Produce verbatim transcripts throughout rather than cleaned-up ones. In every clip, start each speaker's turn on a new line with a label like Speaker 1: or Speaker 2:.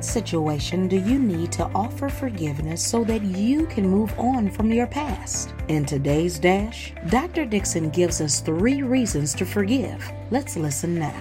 Speaker 1: what situation do you need to offer forgiveness so that you can move on from your past? In today's Dash, Doctor Dixon gives us three reasons to forgive. Let's listen now.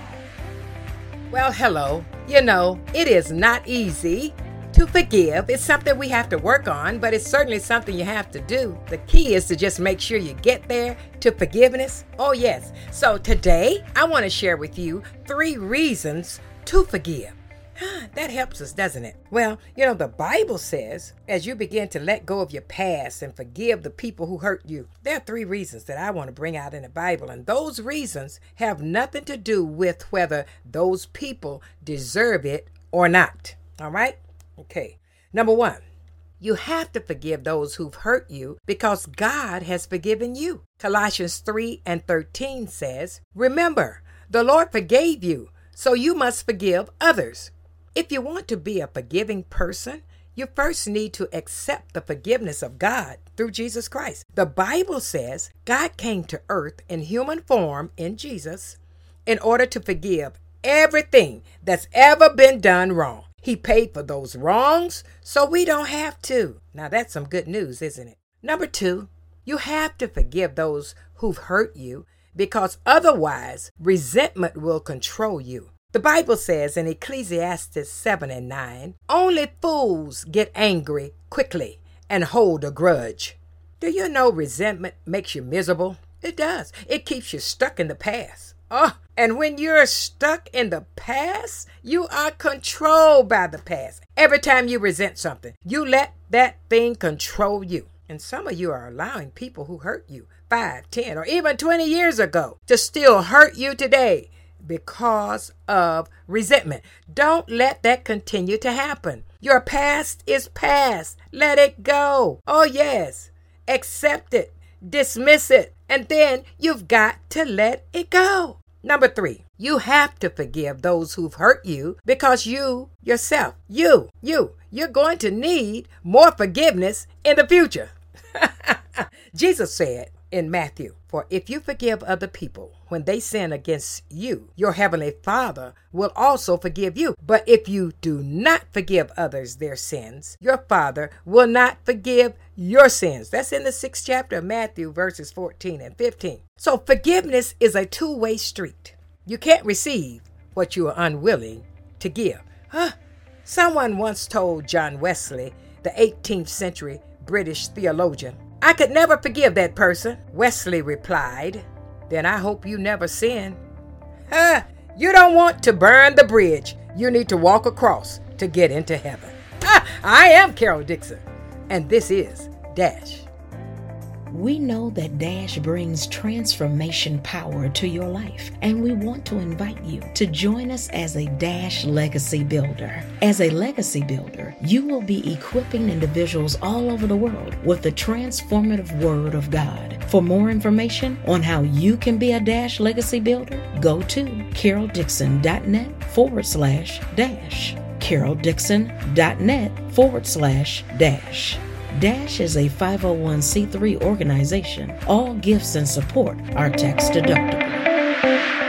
Speaker 2: Well, hello. You know, it is not easy to forgive. It's something we have to work on, but it's certainly something you have to do. The key is to just make sure you get there to forgiveness. Oh, yes. So today, I want to share with you three reasons to forgive. That helps us, doesn't it? Well, you know, the Bible says, as you begin to let go of your past and forgive the people who hurt you, there are three reasons that I want to bring out in the Bible. And those reasons have nothing to do with whether those people deserve it or not. All right? Okay. Number one, you have to forgive those who've hurt you because God has forgiven you. Colossians three and thirteen says, remember, the Lord forgave you, so you must forgive others. If you want to be a forgiving person, you first need to accept the forgiveness of God through Jesus Christ. The Bible says God came to earth in human form in Jesus in order to forgive everything that's ever been done wrong. He paid for those wrongs, so we don't have to. Now that's some good news, isn't it? Number two, you have to forgive those who've hurt you because otherwise resentment will control you. The Bible says in Ecclesiastes seven and nine, only fools get angry quickly and hold a grudge. Do you know resentment makes you miserable? It does. It keeps you stuck in the past. Oh, and when you're stuck in the past, you are controlled by the past. Every time you resent something, you let that thing control you. And some of you are allowing people who hurt you five, ten, or even twenty years ago to still hurt you today because of resentment. Don't let that continue to happen. Your past is past. Let it go. Oh, yes. Accept it. Dismiss it. And then you've got to let it go. Number three, you have to forgive those who've hurt you because you, yourself, you, you, you're going to need more forgiveness in the future. Jesus said in Matthew, for if you forgive other people when they sin against you, your heavenly Father will also forgive you. But if you do not forgive others their sins, your Father will not forgive your sins. That's in the sixth chapter of Matthew, verses fourteen and fifteen. So forgiveness is a two-way street. You can't receive what you are unwilling to give. Huh? Someone once told John Wesley, the eighteenth century British theologian, I could never forgive that person. Wesley replied, then I hope you never sin. Huh? You don't want to burn the bridge. You need to walk across to get into heaven. Ah, I am Carol Dixon, and this is Dash.
Speaker 1: We know that Dash brings transformation power to your life, and we want to invite you to join us as a Dash legacy builder. As a legacy builder, you will be equipping individuals all over the world with the transformative Word of God. For more information on how you can be a Dash legacy builder, go to caroldixon.net forward slash dash. caroldixon.net forward slash dash. Dash is a five oh one c three organization. All gifts and support are tax deductible.